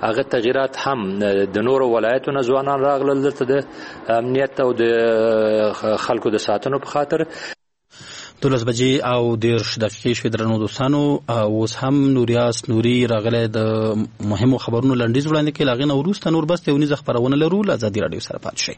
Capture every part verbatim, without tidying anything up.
هغه تغیرات هم د نورو ولایتونو ځوانان راغلل دلته د امنیت او د خلکو د ساتنو په خاطر. دولس بجې او دېرش دقیقې شوې درنو دوستانو. اوس هم نوریاس نوري راغلی د مهمو خبرونو لنډیز وړاندې کوي. له هغې نه وروسته نور بس یونیزه خپرونه لرو. له ازادي راډیو سره پاتې شئ.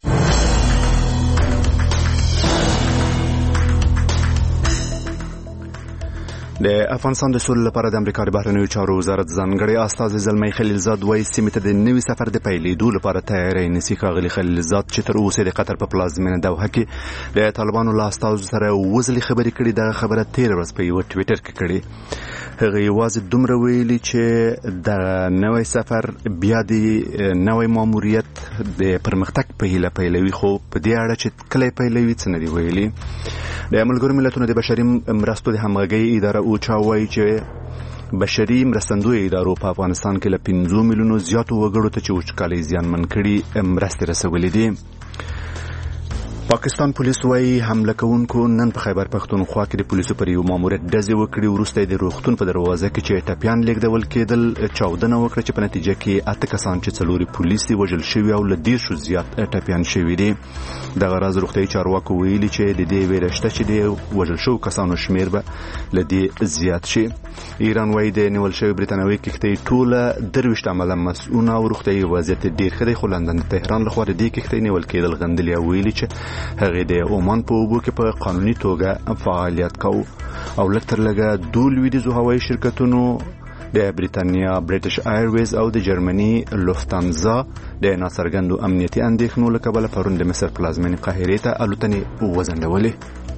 د افغانستان د سولې لپاره د امریکا د بهرنیو چارو وزارت ځانګړی استازی زلمی خلیلزاد وایي سیمې ته د نوي سفر د پیلېدو لپاره تیاری نیسي. ښاغلي خلیلزاد چې تر اوسه د قطر په پلازمینه دوحه کې د طالبانو له استازو سره اووه ځلې خبرې کړي، دغه خبره تېره ورځ په یوه ټویټر کې کړې. هغه یوازې دومره ویلي چې د نوی سفر بیا د نوی ماموریت د پرمختګ په هیله پیلوي، خو په دې اړه چې کله پیلوي څه نه دي ویلي. د ملګرو ملتونو د بشري مرستو د همغږۍ اداره اوچا وایي چې بشري مرستندوی ادارو په افغانستان کې له پنځو میلیونو زیاتو وګړو ته چې وچکالۍ زیانمن کړي مرستې رسولې دي. پاکستان پولیس وایي حمله کوونکو نن په خیبر پښتونخوا کې د پولیسو پر یو ماموریت ډزې وکړې. وروسته د روغتون په دروازه کې چې ټپیان لیږدول کېدل چاودنه وکړه چې په نتیجه کې اته کسان چې څلورې پولیس وژل شوي او له دېرشو زیات ټپیان شوي دي. دغه راز روغتیایي چارواکو ویلي چې د دې ویره شته چې د وژل شوو کسانو شمېر به له دې زیات شي. ایران وایي د نیول شوې برتانوي کښتۍ ټوله درویشت عمله مسؤونه او روغتیایي وضعیت ډېر ښه دی، خو لندن د تهران لخوا د دې کښتۍ نیول کېدل غندلي او ویلي چې هغه د عمان په اوبو کې په قانوني توګه فعالیت کوي. او لږ تر لږه دوه لویدیځو هوایي شرکتونو د بریتانیا برټش ایرویز او د جرمني لوفتانزا د ناڅرګندو امنیتي اندېښنو له کبله پرون د مصر پلازمینې قاهرې ته الوتنې وځنډولې.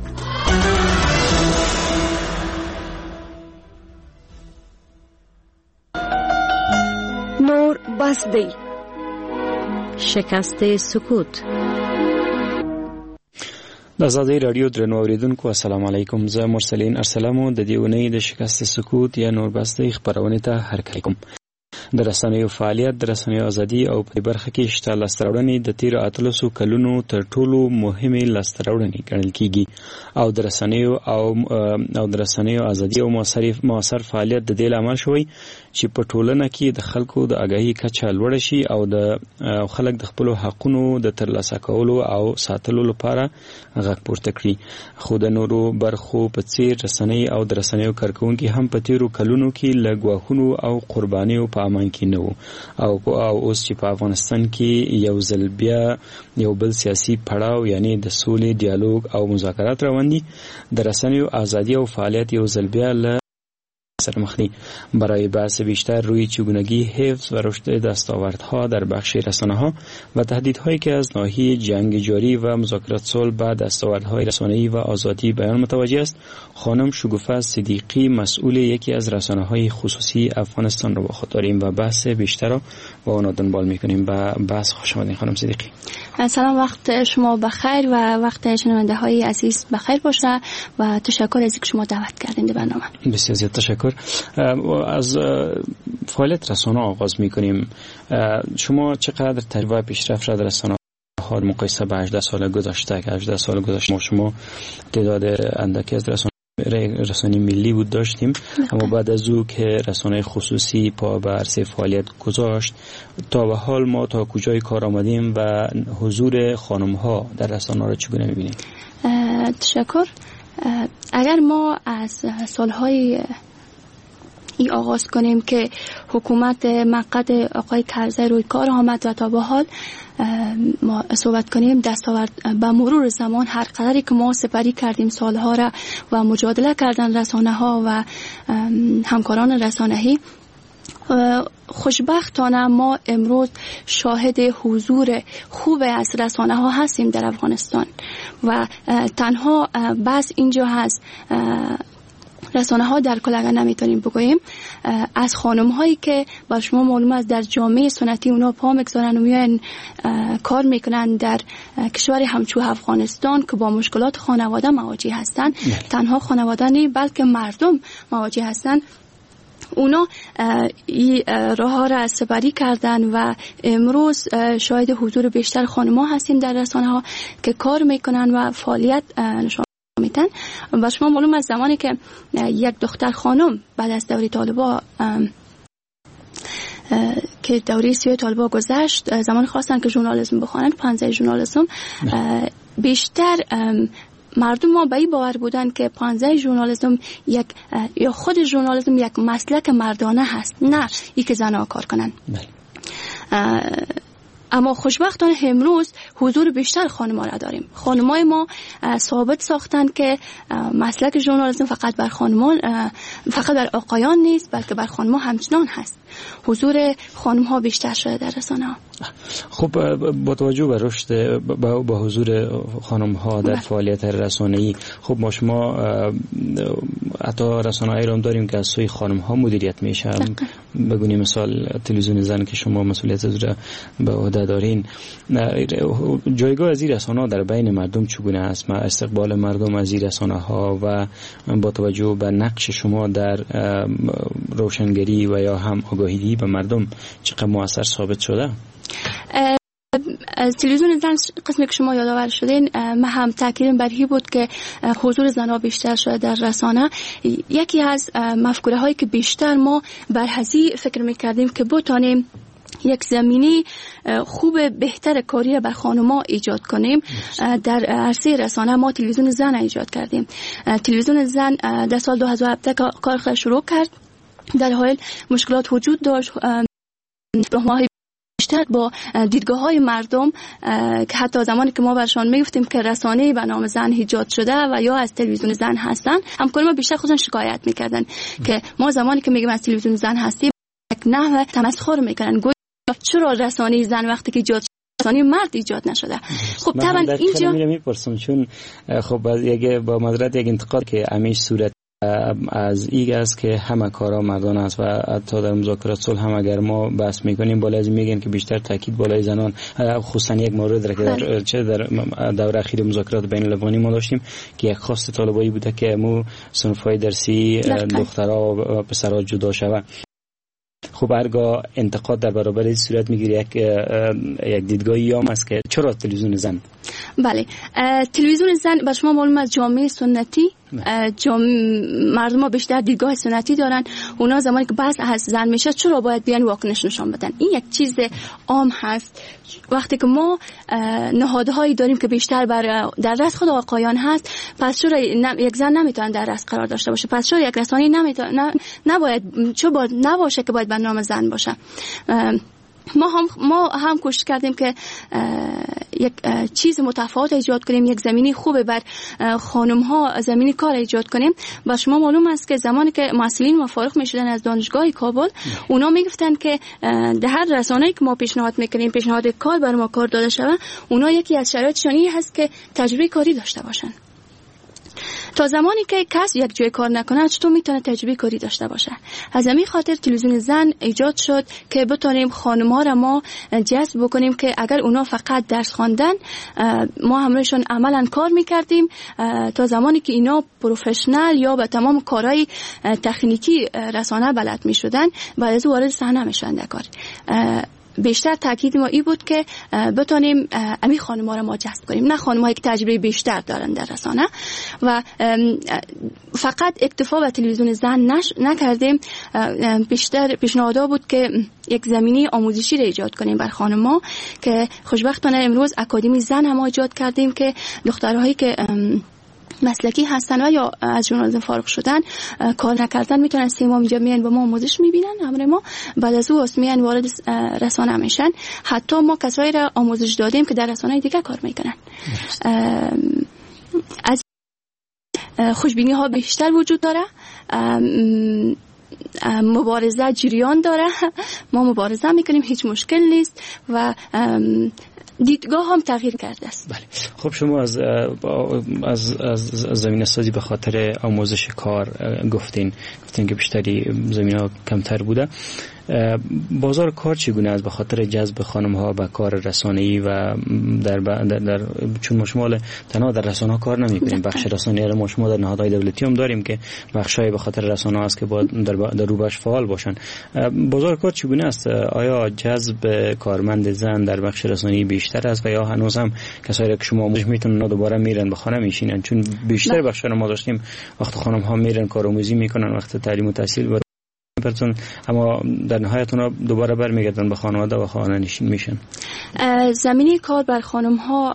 نور بس دی. شکست سکوت. د ازادي راډیو درنو اوریدونکو السلام علیکم. زه مرسلین ارسلمو د دې اونۍ د شکست سکوت یا نور بس دی خبرونه ته هرکلی کوم. د رسنیو فعالیت د رسنیو ازادي او په برخه کې شته لاسته د تیر اتلسو کلونو تر ټولو مهمه لاسته ګڼل کیږي او د رسنیو او او د رسنیو ازادي او موثر موثر فعالیت د دې لامل شوی چې په ټولنه کې د خلکو د آگاهی کچه لوړ شي او د خلک د خپل حقوقو د ترلاسه کولو او ساتلو لپاره غږ پورته کړي. خو د نورو برخو په څیر رسنۍ او د رسنیو کارکونکو هم په تیرو کلونو کې لګواهونو او قربانیو په امان کې نه وو او او اوس چې په افغانستان کې یو ځل بیا یو بل سیاسي پړاو یعنی د سولې ډیالوګ او مذاکرات روان دي، د رسنیو ازادي او فعالیت یو ځل بیا له سرمخنی برای بحث بیشتر روی چگونگی حفظ و رشد دستاوردها در بخش رسانه‌ها و تهدیدهایی که از ناحیه جنگ جاری و مذاکرات صلح به دستاوردهای رسانه‌ای و آزادی بیان متوجه است، خانم شگوفه صدیقی مسئول یکی از رسانه‌های خصوصی افغانستان را با خود داریم و بحث بیشتر را با آن دنبال می‌کنیم. و بحث خوش آمدید خانم صدیقی. سلام، وقت شما بخیر و وقت شنونده‌های عزیز بخیر باشه و تشکر از اینکه شما دعوت کردین به برنامه. بسیار زیاد تشکر. از فعالیت رسانه آغاز می‌کنیم. شما چقدر تجربه پیشرفت را در رسانه ها مقایسه با هجده سال گذشته که هجده سال گذشته ما شما تعداد اندکی از رسانه رسانه ملی بود داشتیم، اما بعد از او که رسانه خصوصی پا به عرصه فعالیت گذاشت تا به حال ما تا کجای کار آمدیم و حضور خانم ها در رسانه را چگونه می‌بینید؟ تشکر. اگر ما از سالهای ای آغاز کنیم که حکومت مقعد آقای کرزی روی کار آمد و تا به حال ما صحبت کنیم دستاورد به مرور زمان هر قدری که ما سپری کردیم سالها را و مجادله کردن رسانه ها و همکاران رسانه‌ای، خوشبختانه ما امروز شاهد حضور خوب از رسانه ها هستیم در افغانستان و تنها بس اینجا هست رسانه ها در کل اگر نمیتونیم بگوییم از خانم هایی که بر شما معلوم است در جامعه سنتی اونا پا میگذارن و میان کار میکنن در کشور همچو افغانستان که با مشکلات خانواده مواجه هستند، تنها خانواده نه بلکه مردم مواجه هستند، اونا این راه ها را سپری کردن و امروز شاید حضور بیشتر خانم ها هستیم در رسانه ها که کار میکنن و فعالیت نشان میتن. و شما معلوم از زمانی که یک دختر خانم بعد از دوره طالبان که دوره سیاه طالبا گذشت، زمان خواستن که ژورنالیسم بخوانن، پانزده ژورنالیسم، بیشتر مردم ما به این باور بودن که پانزده ژورنالیسم یک یا خود ژورنالیسم یک مسلک مردانه هست، نه ای که زنها کار کنن. اما خوشبختانه امروز حضور بیشتر خانم‌ها را داریم. خانم‌های ما ثابت ساختن که مسلک ژورنالیسم فقط بر خانمان، فقط بر آقایان نیست، بلکه بر خانم‌ها همچنان هست. حضور خانم‌ها بیشتر شده در رسانه‌ها. خب با توجه به رشد با, با حضور خانم‌ها در فعالیت رسانه‌ای، خب ما شما حتی رسانه‌ای را هم داریم که از سوی خانم‌ها مدیریت میشه. بگونیم مثال تلویزیون زن که شما مسئولیت از را به عهده دارین، جایگاه از این رسانه‌ها در بین مردم چگونه است؟ استقبال مردم از این رسانه‌ها و با توجه به نقش شما در روشنگری و یا هم آگاهی به مردم چقدر مؤثر ثابت شده؟ از تلویزیون زن قسمی که شما یادآور شدین، من هم تاکیدم بر این بود که حضور زنها بیشتر شده در رسانه. یکی از مفکوره هایی که بیشتر ما بر هزی فکر میکردیم که بتانیم یک زمینی خوب بهتر کاری بر خانم‌ها ایجاد کنیم، در عرصه رسانه ما تلویزیون زن ایجاد کردیم. تلویزیون زن در سال دو هزار و هفده کار خود شروع کرد، در حال مشکلات وجود داشت، راهنمایی بیشتر با دیدگاه های مردم که حتی زمانی که ما برشان میگفتیم که رسانه‌ای به نام زن ایجاد شده و یا از تلویزیون زن هستن، همکاران ما بیشتر خودشون شکایت میکردن که ما زمانی که میگیم از تلویزیون زن هستیم یک نحو تمسخر میکنن، گویا چرا رسانه زن وقتی که ایجاد رسانه مرد ایجاد نشده. خب طبعا اینجا میپرسم چون خب یک با مدرت یک انتقاد که همیشه صورت از این است که همه کارا مردان است و حتی در مذاکرات صلح هم اگر ما بحث میکنیم بالا از میگن که بیشتر تاکید بالای زنان، خصوصا یک مورد را که در چه در دوره اخیر مذاکرات بین الافغانی ما داشتیم که یک خواست طالبایی بوده که مو صنف‌های درسی دخترها و پسرها جدا شود. خب هرگاه انتقاد در برابر این صورت میگیره یک یک دیدگاهی هم است که چرا تلویزیون زن؟ بله، تلویزیون زن به شما معلوم از جامعه سنتی، جام... مردم ها بیشتر دیدگاه سنتی دارن. اونا زمانی که بحث از زن میشه چرا باید بیان واکنش نشان بدن؟ این یک چیز عام هست. وقتی که ما نهادهایی داریم که بیشتر بر در رأس خود آقایان هست، پس چرا یک زن نمیتونه در رأس قرار داشته باشه؟ پس چرا یک رسانه نمیتونه نباید چه باید نباشه که باید به نام زن باشه؟ ما هم ما هم کوشش کردیم که یک چیز متفاوت ایجاد کنیم، یک زمینی خوبه بر خانم ها زمینی کار ایجاد کنیم. با شما معلوم است که زمانی که مسئولین ما فارغ میشدن از دانشگاه کابل، اونا میگفتن که در هر رسانه‌ای که ما پیشنهاد میکنیم، پیشنهاد کار بر ما کار داده شود، اونا یکی از شرایطشون این هست که تجربه کاری داشته باشن. تا زمانی که کس یک جای کار نکنه چطور میتونه تجربه کاری داشته باشه؟ از همین خاطر تلویزیون زن ایجاد شد که بتونیم خانم‌ها را ما جذب بکنیم که اگر اونا فقط درس خواندن، ما همراهشون عملاً کار میکردیم تا زمانی که اینا پروفشنال یا به تمام کارهای تکنیکی رسانه بلد میشدن، بعد از وارد صحنه میشدن در کار. بیشتر تاکید ما این بود که بتونیم امی خانم‌ها را ما جذب کنیم، نه خانم‌هایی که تجربه بیشتر دارن در رسانه. و فقط اکتفا به تلویزیون زن نش... نکردیم، بیشتر پیشنهادها بود که یک زمینی آموزشی را ایجاد کنیم بر خانم‌ها که خوشبختانه امروز اکادمی زن هم ایجاد کردیم که دخترهایی که مسلکی هستن و یا از ژورنالیسم فارغ شدن، کار نکردن، میتونن سیما اینجا میان با ما آموزش میبینن، امر ما بعد از او میان وارد رسانه میشن. حتی ما کسایی را آموزش دادیم که در رسانه دیگه کار میکنن. از خوشبینی ها بیشتر وجود داره، مبارزه جریان داره، ما مبارزه میکنیم، هیچ مشکل نیست و دیدگاه هم تغییر کرده است. بله. خب شما از از از زمینه سازی به خاطر آموزش کار گفتین گفتین که بیشتری زمینه‌ها کمتر بوده. بازار کار چگونه است به خاطر جذب خانم‌ها به کار رسانه‌ای و در, در, در چون ما شمال تنها در رسانه‌ها کار نمی‌کنیم، بخش رسانه‌ای را ما شما در نهادهای دولتی هم داریم که بخشای به خاطر رسانه‌ها است که باید در در روباش فعال باشن. بازار کار چگونه است؟ آیا جذب کارمند زن در بخش رسانه‌ای بیشتر است و یا هنوز هم کسایی که شما آموزش میتونن دوباره میرن به خانه میشینن؟ چون بیشتر بخشا ما داشتیم وقت خانم‌ها میرن کارآموزی میکنن، وقت تعلیم و تحصیل پرسن، اما در نهایت اونا دوباره برمیگردن به خانواده و خانه نشین میشن. زمینه کار بر خانم ها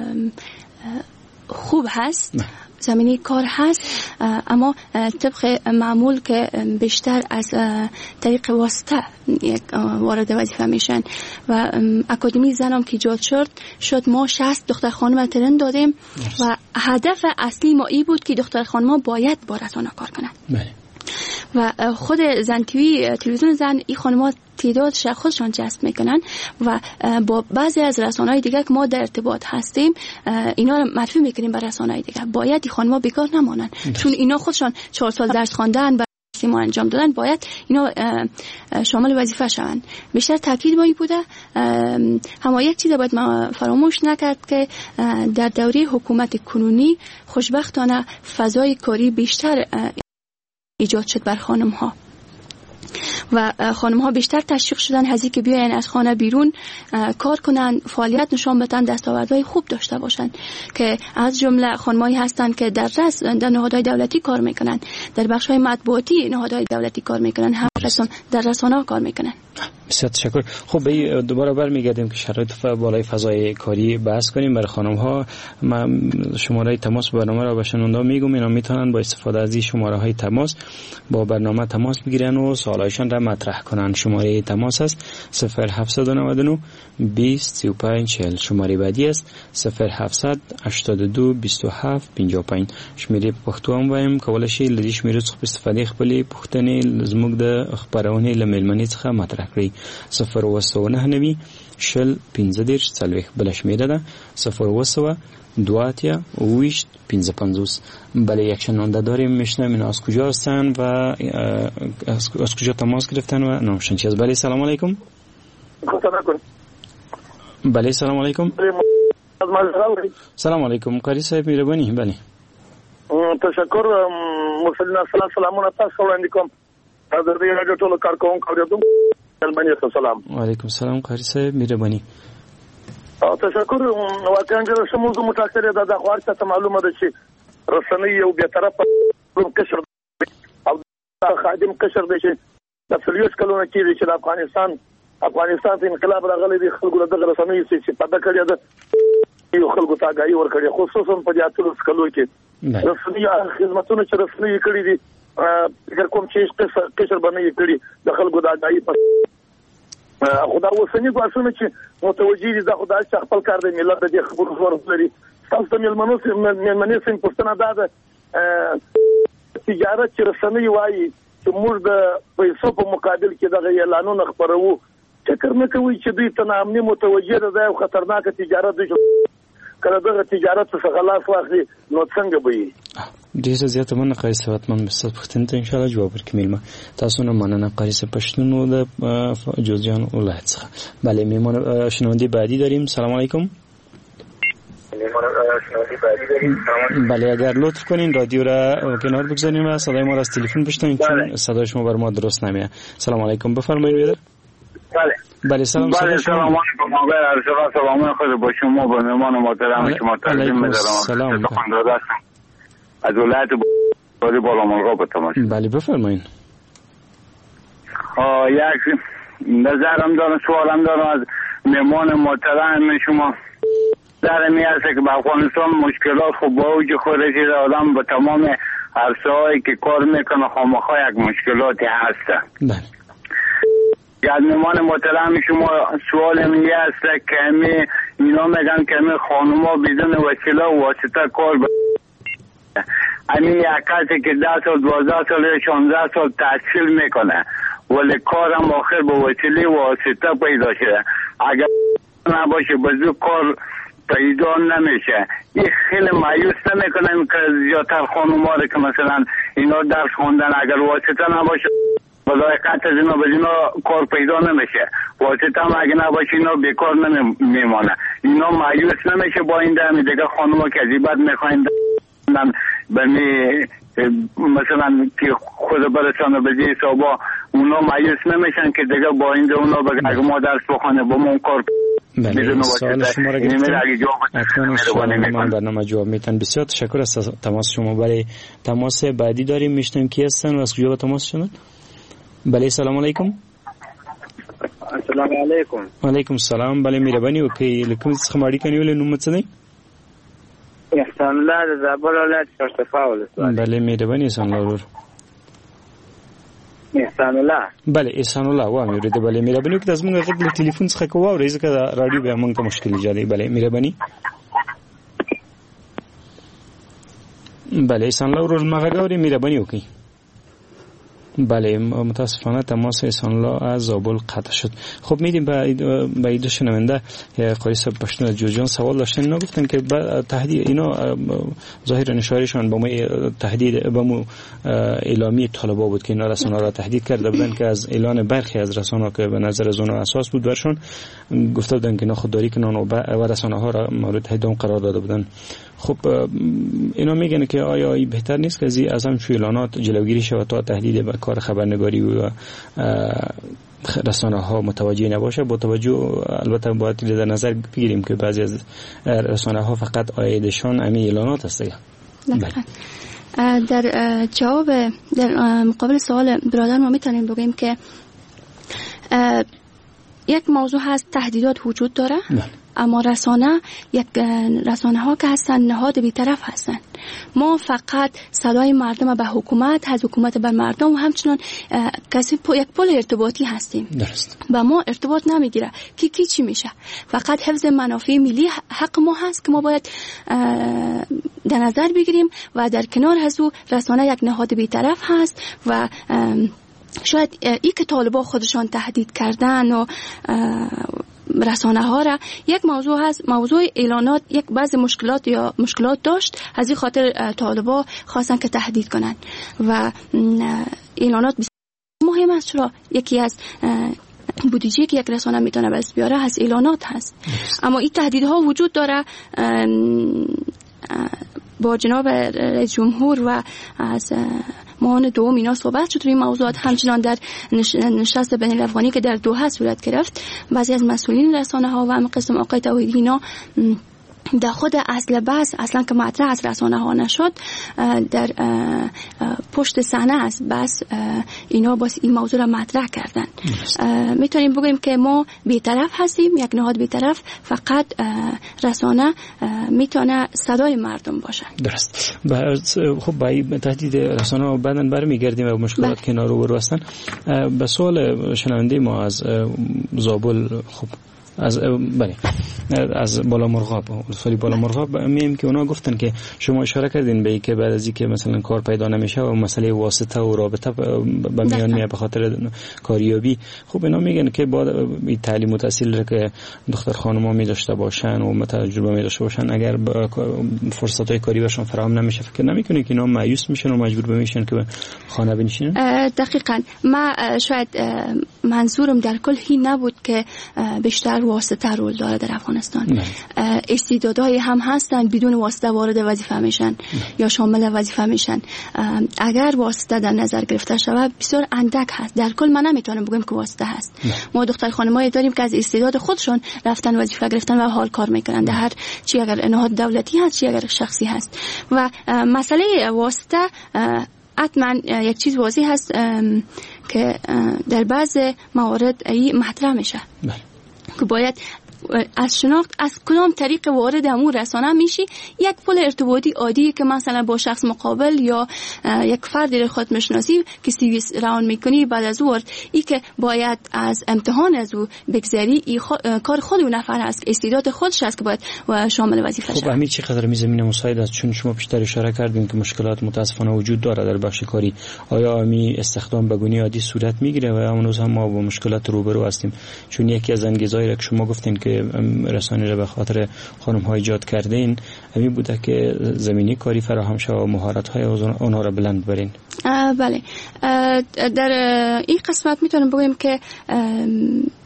خوب هست نه. زمینه کار هست، اما طبق معمول که بیشتر از طریق واسطه وارد وظیفه میشن و اکادمی زنم که ایجاد شد شد ما شصت دختر خانم ترن دادیم و هدف اصلی ما ای بود که دختر خانم باید با رسانه کار کنند و خود زن تیوی تلویزیون زن این خانم‌ها تعدادش خودشان جذب میکنن و با بعضی از رسانه‌های دیگه که ما در ارتباط هستیم اینا رو معرفی میکنیم به رسانه‌های دیگه. باید این خانم‌ها بیکار نمانن چون اینا خودشان چهار سال درس خواندن و ما انجام دادن، باید اینا شامل وظیفه شوند. بیشتر تاکید بایی بوده. اما یک چیز باید ما فراموش نکرد که در دوره حکومت کنونی خوشبختانه فضای کاری بیشتر ایجاد شد بر خانم ها و خانم ها بیشتر تشویق شدن هزی که بیاین از خانه بیرون کار کنن، فعالیت نشان بدن، دستاوردهای خوب داشته باشن که از جمله خانمایی هستن که در رس در نهادهای دولتی کار میکنن، در بخش های مطبوعاتی نهادهای دولتی کار میکنن، هم در رسانه ها کار میکنن. بسیار تشکر. خب به دوباره برمیگردیم که شرایط بالای فضای کاری بحث کنیم برای خانم ها. من شماره تماس برنامه را به شنونده میگم، اینا میتونن با استفاده از این شماره های تماس با برنامه تماس بگیرن و سوالایشان را مطرح کنن. شماره تماس است صفر هفتصد و نود و نه بیست سی و پنج چهل. شماره بعدی است صفر هفتصد هشتاد و دو بیست و هفت پنجاه و پنج. شمیره پښتو هم وایم، کولای شئ لدی شمیره څخه استفاده خپلې پوښتنې زموږ د خبرونې له میلمنې څخه مطرح کړئ. صفر و سو نه نوي شل پنځه دېرش څلوېښت. بله شمیره ده صفر و سو دو اتیا اویشت پنځه پنځوس. بله یک شنونده داریم، میشنویم از کجا هستن و از کجا تماس گرفتن و نامشون چی است. بله سلام علیکم. بله سلام علیکم. سلام علیکم قاری صاحب مهربانی. بله تشکر. مسلمان السلام سلامونه تاسو وړاندې کوم. حضرت راډیو ټولو کارکونکو اوریدونکو مهرباني سلام. وعلیکم السلام قاری صاحب مهربانی. تشکر. واقعا چې سموږ متأثر ده د خوار ته معلومه ده چې رسنۍ یو به طرفه کشر او خادم کشر دی چې د فلیوس کلونه کې چې د افغانستان افغانستان ته انقلاب راغلی دی، خلکو د رسنۍ چې په دغه کړی ده یو خلکو ته غاړي ور کړی، خصوصا په جاتلو کلو کې رسنۍ خدماتونه چې رسنۍ کړی دي فکر کوم چې کشر باندې کړی د خلکو د غاړي په خدا وسنی کوښښونه چې متوجي دي د خدای څخه خپل کار د ملت د خبرو زور لري. تاسو د ملمنو ملمنې سم پښتنه ده تجارت چې رسنۍ وایي چې موږ د پیسو په مقابل کې دغه اعلانونه خبرو، فکر نه کوي چې دوی ته نامني متوجي ده او خطرناک تجارت دی. کله دغه تجارت څخه خلاص واخلي نو څنګه به وي؟ ډیره زیاته مننه قاری صاحب. من بس پښتون ته ان شاء الله جواب ورکړم. ما تاسو نه مننه قاری صاحب پښتون د جوزجان ولایت څخه. بله میمون شنونده بعدی داریم. سلام علیکم. بله اگر لطف کنین رادیو را کنار بگذاریم و صدای ما را از تلفن بشنوین چون صدای شما بر ما درست نمیاد. سلام علیکم بفرمایید. بله بله سلام بله سلام علیکم. آقای ارشد سلام خود با شما با مهمان محترم شما تقدیم می‌دارم. سلام از ولایت باری بالا ملغا به تماس. بله بفرمایید. ها یک نظرم دارم، سوالم دارم از مهمان محترم شما. در می است که به افغانستان مشکلات خوب با اوج خودش آدم به تمام عرصه‌هایی که کار میکنه خامخا یک مشکلاتی هست. بله. از مهمان محترم شما سوال می است که می اینا میگن که می خانوما بدون وسیله و واسطه کار ب... همین یک کسی که ده سال دوازده سال یا شانزده سال تحصیل میکنه ولی کارم آخر با وسیله و واسطه پیدا شده، اگر نباشه بزو کار پیدا نمیشه. این خیلی مایوس نمیکنن که زیادتر خانوما رو که مثلا اینا درس خوندن اگر واسطه نباشه بلای قطع از اینا به اینا کار پیدا نمیشه، واسطه هم اگه نباشه اینا بیکار نمیمانه. اینا مایوس نمیشه با این دمی دیگه خانوما که عجیبت میخواین بمی مثلا که خود برسانه به جای حسابا اونا مایوس نمیشن که دیگه با این ده اونا بگه اگه ما درس بخونه با ما اون کار بله سوال شما را گرفتم اکنون سوال من برنامه جواب میتن. بسیار تشکر از تماس شما. برای تماس بعدی داریم میشنیم کی هستن و از کجا با تماس شدن؟ بله سلام علیکم. السلام علیکم. وعلیکم السلام. بله مهرباني وکړئ لکه څه ماړی کنیول نو مڅ نه احسان الله د زابل ولایت شرطفا ولسوالۍ. بله مهرباني احسان الله ورور. احسان الله. بله احسان الله و امیر دې بله مهرباني وکړئ زموږ غږ له ټلیفون څخه کوو ورې ځکه رادیو به موږ ته مشکل ایجادوي. بله مهرباني. بله احسان الله ورور ما غږ اوري مهرباني وکړئ. بله متاسفانه تماس احسان الله از زابل قطع شد. خب میدیم به ایدو شنونده قاری صاحب پشتون از جوجان سوال داشتن. اینا گفتن که تهدید اینا ظاهر نشاریشان با ما تهدید با ما اعلامی طالبا بود که اینا رسانه را تهدید کرده بودن که از اعلان برخی از رسانه که به نظر از اونها اساس بود برشون گفته بودن که اینا خودداری کنن و رسانه ها را مورد تهدید قرار داده بودن. خب اینا میگن که آیا ای بهتر نیست که از هم چون اعلانات جلوگیری شود تا تهدید به کار خبرنگاری و رسانه ها متوجه نباشه؟ با توجه البته باید در نظر بگیریم که بعضی از رسانه ها فقط عایدشان همین اعلانات هست. در جواب در مقابل سوال برادر ما میتونیم بگیم که یک موضوع هست تهدیدات وجود داره نه. اما رسانه یک رسانه ها که هستن نهاد بی‌طرف هستن. ما فقط صدای مردم به حکومت، از حکومت بر مردم و همچنان کسی یک پل ارتباطی هستیم. درست. با ما ارتباط نمیگیره کی کی چی میشه. فقط حفظ منافع ملی حق ما هست که ما باید در نظر بگیریم و در کنار از او رسانه یک نهاد بی‌طرف هست و شاید ای که طالبا خودشان تهدید کردن و رسانه ها را یک موضوع هست، موضوع اعلانات یک بعض مشکلات یا مشکلات داشت، از این خاطر طالبا خواستن که تهدید کنن و اعلانات مهم است. چرا یکی از بودجه که یک رسانه میتونه بس بیاره هست اعلانات هست. اما این تهدیدها وجود داره. با جناب رئیس جمهور و از معاون دوم اینا صحبت شد روی موضوعات. همچنان در نشست بین الافغانی که در دوحه صورت گرفت بعضی از مسئولین رسانه ها و هم قسم آقای توحیدی اینا در خود اصل بحث اصلا که مطرح از رسانه ها نشد در پشت صحنه است بس اینا باز این موضوع را مطرح کردن. میتونیم بگیم که ما بی‌طرف هستیم، یک نهاد بی‌طرف، فقط رسانه میتونه صدای مردم باشه. درست. خب با تهدید رسانه بعداً برمیگردیم و مشکلات که اینا رو برو هستن. به سوال شنونده ما از زابل خب از بله از بالا مرغاب ولی بالا مرغاب میم که اونا گفتن که شما اشاره کردین به که بعد از اینکه مثلا کار پیدا نمیشه و مسئله واسطه و رابطه به میان میاد به خاطر کاریابی. خب اینا میگن که با تعلیم و تحصیل که دختر خانم‌ها می داشته باشن و تجربه می داشته باشن اگر فرصت‌های کاری بهشون فراهم نمیشه فکر نمیکنه که اینا مایوس میشن و مجبور میشن که خانه بنشینن؟ دقیقاً ما شاید منظورم در کل هی نبود که بیشتر واسطه رول داره در افغانستان. استعدادهای هم هستن بدون واسطه وارد وظیفه میشن یا شامل وظیفه میشن. اگر واسطه در نظر گرفته شود بسیار اندک هست. در کل من نمیتونم بگم که واسطه هست. ما دختر خانمایی داریم که از استعداد خودشون رفتن وظیفه گرفتن و حال کار میکنن در هر چی، اگر نهاد دولتی هست چی اگر شخصی هست. و مسئله واسطه حتما یک چیز واضح هست که در بعض موارد این مطرح میشه که باید از شناخت از کدام طریق وارد امور رسانه میشی. یک پل ارتباطی عادی که مثلا با شخص مقابل یا یک فردی رو خود میشناسی که سی وی راون میکنی بعد از اون ای که باید از امتحان از او بگذری ای خو... کار خود اون نفر هست که استعداد خودش هست که باید و شامل وظیفه شود. خب همین چقدر می زمینه مساعد است؟ چون شما بیشتر اشاره کردین که مشکلات متاسفانه وجود داره در بخش کاری. آیا می استخدام به گونه عادی صورت میگیره و امروز هم ما با مشکلات روبرو هستیم؟ چون یکی از انگیزهایی که شما گفتین که رسانه را به خاطر خانم ها ایجاد کردین همین بوده که زمینی کاری فراهم شود و مهارت های اونها را بلند برین. بله در این قسمت میتونم بگم که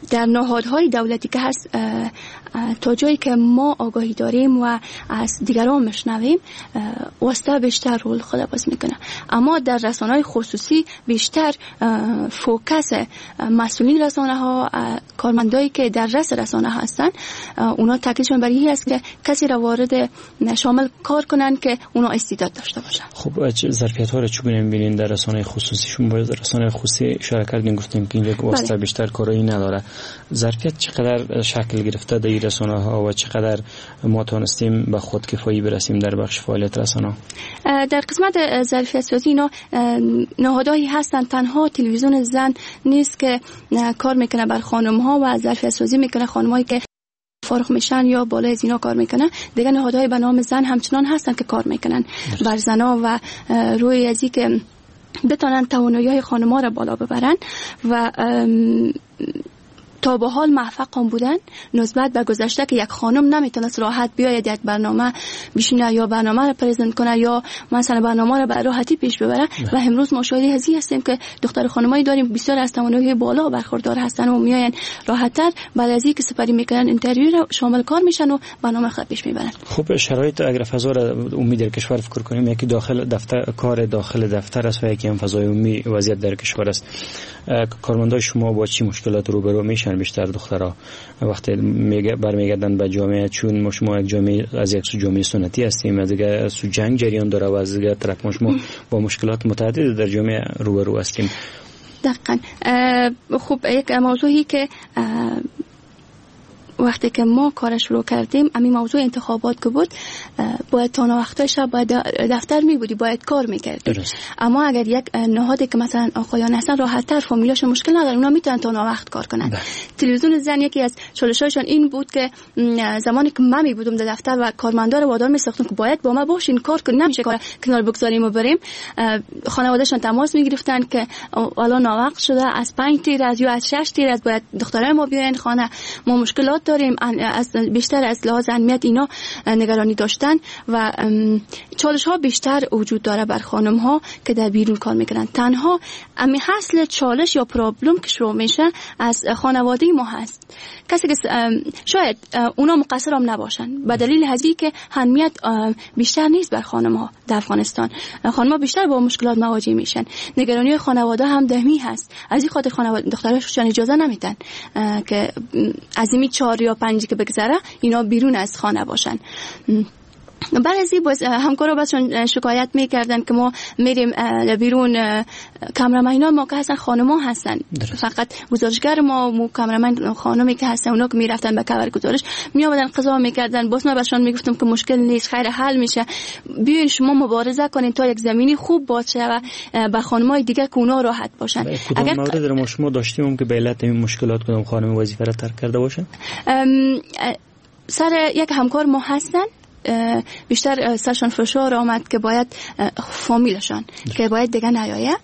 در نهادهای دولتی که هست تا جایی که ما آگاهی داریم و از دیگران میشنویم واسطه بیشتر رول خود باز میکنه. اما در رسانه‌های خصوصی بیشتر فوکس مسئولین رسانه ها، کارمندایی که در رأس رسانه هستن، اونا تاکیدشون بر این است که کسی را وارد شامل کار کنن که اونا استعداد داشته باشن. خب ظرفیت ها رو چگونه می‌بینین در رسانه خصوصی؟ شما با رسانه خصوصی اشاره کردین، گفتیم که اینجا واسطه بله. بیشتر کاری نداره. ظرفیت چقدر شکل گرفته در این رسانه ها و چقدر ما تونستیم به خودکفایی برسیم در بخش فعالیت رسانه؟ در قسمت ظرفیت سازی اینا نهادهایی هستن، تنها تلویزیون زن نیست که کار میکنه بر خانم ها و ظرفیت سازی میکنه خانمایی که فارغ میشن یا بالای از اینا کار میکنن. دیگه نهادهای به نام زن همچنان هستن که کار میکنن بر زنا و روی ازی که بتونن توانایی خانم‌ها را بالا ببرن و تا به حال موفق هم بودن نسبت به گذشته که یک خانم نمیتونست راحت بیاید یک برنامه بشینه یا برنامه را پرزنت کنه یا مثلا برنامه را به راحتی پیش ببره و امروز ما شاهد هزی هستیم که دختر خانمایی داریم بسیار از توانایی بالا برخوردار هستن و میاین راحت‌تر بعد از اینکه سپری میکنن اینترویو را شامل کار میشن و برنامه خود پیش میبرن. خب شرایط اگر فضا را عمومی در کشور فکر کنیم، یکی داخل دفتر کار داخل دفتر است و یکی هم فضای عمومی وضعیت در کشور است. کارمندان شما با چی مشکلات روبرو میشن؟ بیشتر دخترها وقتی میگه برمیگردن به جامعه، چون شما یک جامعه از یک سو جامعه سنتی هستیم، از دیگه سو جنگ جریان داره و از دیگه طرف ما با مشکلات متعدد در جامعه روبرو هستیم. دقیقاً. خب یک موضوعی که وقتی که ما کارش شروع کردیم، همین موضوع انتخابات که بود، باید تا وقتش باید دفتر می بودی، باید کار میکردی. اما اگر یک نهادی که مثلا آقایان هستن راحت‌تر فامیلاش مشکل نداره، اونا میتونن تا وقت کار کنن. ده. تلویزیون زن یکی از چالش‌هاشون این بود که زمانی که من می بودم در دفتر و کارمندا رو وادار می‌ساختم که باید با ما باشین کار کنیم، نمیشه کار کنار بگذاریم و بریم. خانواده‌شان تماس می‌گرفتن که الان وقت شده، از پنج تیر از یا از شش تیر از باید دخترای ما بیاین خانه، ما مشکلات داریم. از بیشتر از لحاظ امنیت اینا نگرانی داشتن و چالش ها بیشتر وجود داره بر خانم ها که در بیرون کار میکنن. تنها امی حاصل چالش یا پرابلم که شروع میشه از خانواده ما هست. کسی که شاید اونا مقصر هم نباشن به دلیل هزی که اهمیت بیشتر نیست بر خانم ها در افغانستان. خانم ها بیشتر با مشکلات مواجه میشن. نگرانی خانواده هم دمی هست. از این خاطر خانواده دختراشون اجازه نمیدن که از این چهار یا پنجی که بگذره اینا بیرون از خانه باشن. بعضی باز همکارا باشون شکایت میکردن که ما میریم بیرون، کامرامن‌ها ما که هستن خانم‌ها هستن، فقط گزارشگر ما و کامرامن خانمی که هستن اونا که میرفتن به کاور گزارش میآمدن قضا میکردن. باز ما باشون میگفتم که مشکل نیست، خیر حل میشه، بیاین شما مبارزه کنین تا یک زمینی خوب باشه و به خانم‌های دیگه که اونا راحت باشن. اگر مورد در ما شما داشتیم که به علت این مشکلات کدام خانم وظیفه را ترک کرده باشه؟ سر یک همکار ما هستن بیشتر سرشان فشار آمد که باید فامیلشان که باید دیگه نیایه.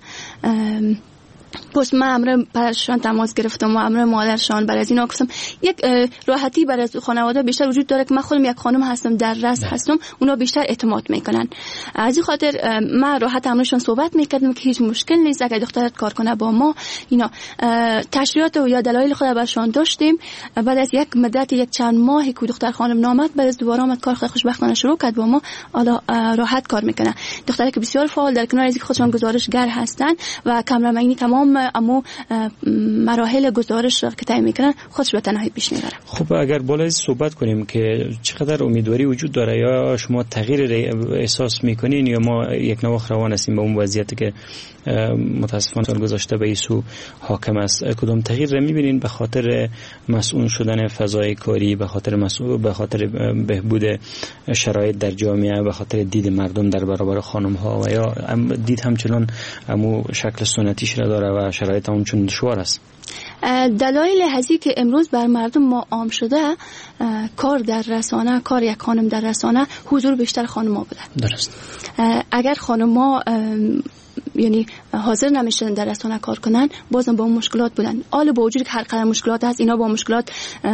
پس من امر پرشان تماس گرفتم و امر مادرشان برای از اینا گفتم یک راحتی برای خانواده بیشتر وجود داره که من خودم یک خانم هستم در رأس هستم، اونا بیشتر اعتماد میکنن. از این خاطر من راحت امرشان صحبت میکردم که هیچ مشکل نیست اگر دخترت کار کنه با ما. اینا تشریحات و یا دلایل خود برشان داشتیم. بعد از یک مدت یک چند ماهی که دختر خانم نامد، بعد از دوباره آمد کار خوشبختانه شروع کرد با ما، حالا راحت کار میکنه. دختری که بسیار فعال در کنار از خودشان گزارشگر هستن و کامرامنی تمام اما مراحل گزارش که تعیین میکنن خودش به تنهایی پیش میبره. خب اگر بالای صحبت کنیم که چقدر امیدواری وجود داره، یا شما تغییر احساس میکنین یا ما یک نواخت روان هستیم به اون وضعیتی که متاسفانه سال گذشته به ایسو حاکم است؟ کدام تغییر رو میبینین به خاطر مسئول شدن فضای کاری، به خاطر مسئول به خاطر بهبود شرایط در جامعه، به خاطر دید مردم در برابر خانم ها، و یا دید همچنان امو شکل سنتیش را داره و شرایط هم چون دشوار است؟ دلایل هزی که امروز بر مردم ما عام شده، کار در رسانه، کار یک خانم در رسانه، حضور بیشتر خانم ها بوده. درست. اگر خانم ها یعنی حاضر نمیشدن در رسانه کار کنن، بازم با مشکلات بودن. حالا با وجود که هر قدر مشکلات هست، اینا با مشکلات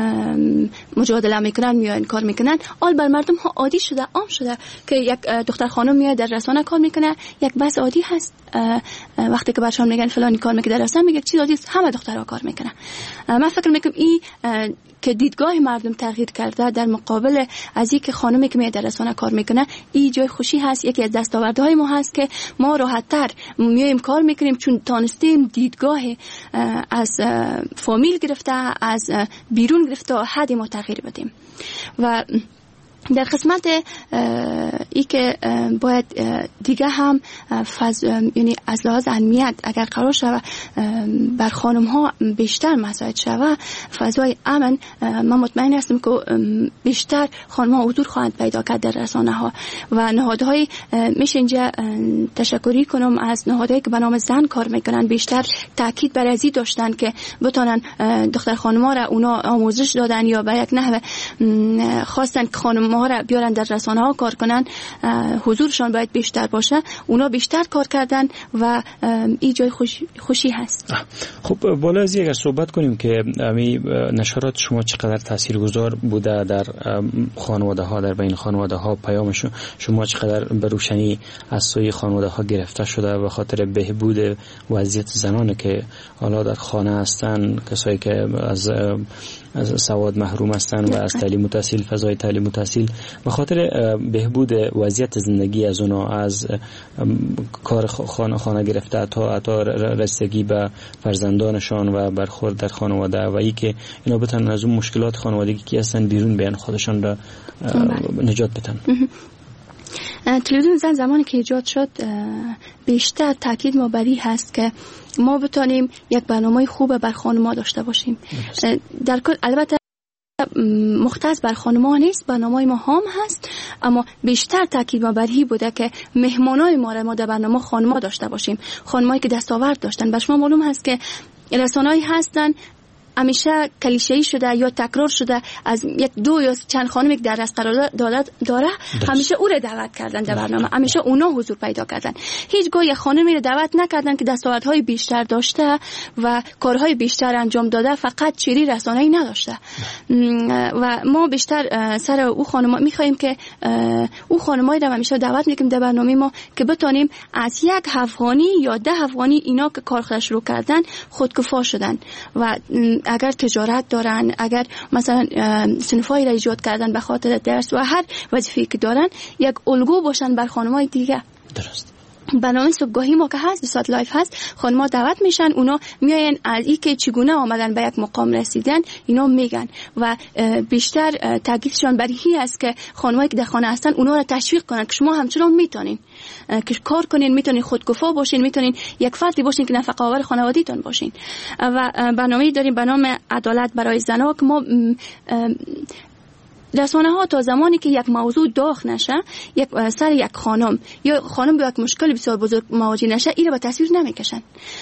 مجادله میکنن، میان کار میکنن. حال بر مردم ها عادی شده، عام شده که یک دختر خانم میاد در رسانه کار میکنه، یک بس عادی هست. وقتی که برشان میگن فلانی کار میکنه در رسانه، میگه چیز عادی است، همه دخترها کار میکنه. من فکر میکنم این که دیدگاه مردم تغییر کرده در مقابل از اینکه خانمی که میاد در رسانه کار میکنه، این جای خوشی هست. یکی از دستاوردهای ما هست که ما راحت‌تر میایم کار میکنیم، چون تانستیم دیدگاه از فامیل گرفته، از بیرون گرفته حد ما تغییر بدیم. و در قسمت ای که باید دیگه هم فض... یعنی از لحاظ امنیت اگر قرار شود بر خانم ها بیشتر مساعد شود، فضای امن، من مطمئن هستم که بیشتر خانم ها حضور خواهند پیدا کرد در رسانه ها. و نهادهای میشه اینجا تشکری کنم از نهادهایی که به نام زن کار میکنن، بیشتر تاکید بر ازی داشتن که بتونن دختر خانم ها را اونا آموزش دادن یا به یک نحو خواستن که خانم ها را بیارن در رسانه ها کار کنن، حضورشان باید بیشتر باشه. اونا بیشتر کار کردن و این جای خوش، خوشی هست. خب بالا از اگر صحبت کنیم که امی نشرات شما چقدر تاثیرگذار بوده در خانواده ها، در بین خانواده ها، پیام شما چقدر به روشنی از سوی خانواده ها گرفته شده و خاطر بهبود وضعیت زنان که حالا در خانه هستن، کسایی که از از سواد محروم هستند و از تعلیم و تحصیل، فضای تعلیم و تحصیل، به خاطر بهبود وضعیت زندگی از اونا، از کار خانه خانه گرفته تا تا رسیدگی به فرزندانشان و برخورد در خانواده و ای که اینا بتونن از اون مشکلات خانوادگی که هستن بیرون بیان، خودشان را نجات بدن. تلویزیون زن زمانی که ایجاد شد بیشتر تاکید ما بر این هست که ما بتونیم یک برنامه خوب بر خانم‌ها داشته باشیم. در کل البته مختص بر خانم‌ها نیست، برنامه ما هم هست، اما بیشتر تاکید ما بر این بوده که مهمانای ما را ما در برنامه خانم‌ها داشته باشیم، خانمایی که دستاورد داشتن. به شما معلوم هست که رسانه‌ای هستن همیشه کلیشه‌ای شده یا تکرار شده از یک دو یا چند خانمی که در رأس قرار داره، همیشه او را دعوت کردن در برنامه، همیشه اونا حضور پیدا کردن. هیچگاه یک خانمی را دعوت نکردن که دستاوردهای بیشتر داشته و کارهای بیشتر انجام داده، فقط چیری رسانه‌ای نداشته. و ما بیشتر سر او خانم‌ها می‌خوایم که او خانمایی را همیشه دعوت می‌کنیم در برنامه ما که بتونیم از یک افغانی یا ده افغانی اینا که کار خودش رو کردن خودکفا شدن و اگر تجارت دارن، اگر مثلا صنفایی را ایجاد کردن به خاطر درس و هر وظیفه‌ای که دارن، یک الگو باشن بر خانم‌های دیگه. درست. برنامه صبحگاهی ما که هست، دوسات لایف هست، خانم‌ها دعوت میشن، اونا میاین از این که چگونه آمدن به یک مقام رسیدن اینا میگن و بیشتر تاکیدشون بر این است که خانم‌هایی که در خانه هستن اونا را تشویق کنن که شما همچنان میتونین که کار کنین، میتونین خودکفا باشین، میتونین یک فردی باشین که نفقه آور خانوادگیتون باشین. و برنامه‌ای داریم به نام عدالت برای زن‌ها که ما رسانه ها تا زمانی که یک موضوع داغ نشه، یک سر یک خانم یا خانم با یک مشکل بسیار بزرگ مواجه نشه، این را به تصویر نمیکشن.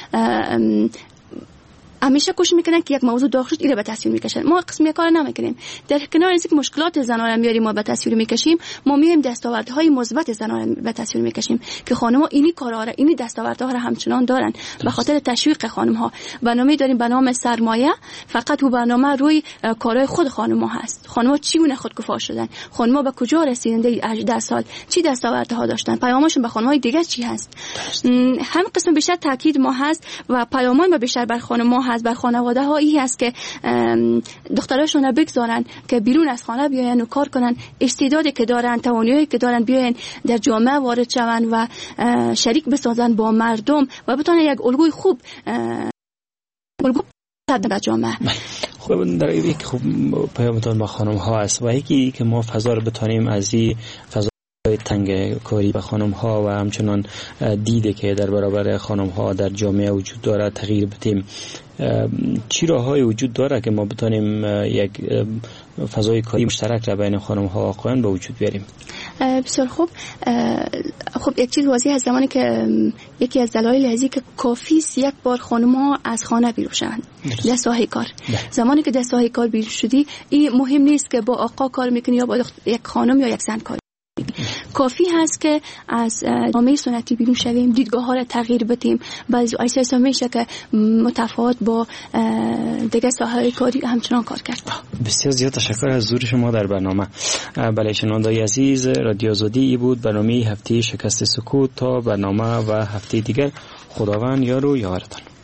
همیشه کوشش میکنن که یک موضوع داغ شد، این را به تصویر میکشن. ما قسمی کار نمیکنیم. در کنار اینکه مشکلات زنان را میاریم ما به تصویر میکشیم، ما میایم دستاوردهای مثبت زنان را به تصویر میکشیم که خانم‌ها اینی کارا را، اینی دستاوردها را همچنان دارن به خاطر تشویق خانم‌ها. برنامه داریم به نام سرمایه، فقط او برنامه روی کارهای خود خانم‌ها هست. خانم‌ها چگونه خودکفا شدن، خانم‌ها به کجا رسیدن در هجده سال، چی دستاوردها داشتن، پیامشون به خانم‌های دیگه چی هست. هم قسم بیشتر تاکید ما هست و پیامای ما بیشتر بر خانم‌ها هست، بر خانواده ها این هست که دختراشون را بگذارن که بیرون از خانه بیاین و کار کنن، استعدادی که دارن، توانایی که دارن بیاین در جامعه وارد شون و شریک بسازن با مردم و بتونن یک الگوی خوب الگو در جامعه. خب در یک خوب پیامتون با خانم ها است و یکی که ما فضا رو بتونیم از این فضا تنگ کاری به خانم ها و همچنان دیده که در برابر خانم ها در جامعه وجود داره تغییر بدیم. چی راه‌های وجود داره که ما بتونیم یک فضای کاری مشترک را بین خانم ها و آقایان به وجود بیاریم؟ بسیار خوب. خب یک چیز واضحه، از زمانی که یکی از دلایل هزی که کافی است یک بار خانم ها از خانه بیرون شوند در ساحه کار. زمانی که در ساحه کار بیرون شدی، این مهم نیست که با آقا کار میکنی یا با یک خانم یا یک زن کار. کافی هست که از جامعه سنتی بیرون شویم، دیدگاه ها را تغییر بدیم. بعضی احساس میشه که متفاوت با دیگه ساحه کاری همچنان کار کرد. بسیار زیاد تشکر از حضور شما در برنامه. بله شنوندگان عزیز، رادیو آزادی ای بود برنامه هفته شکست سکوت. تا برنامه و هفته دیگر، خداوند یار و یاورتان.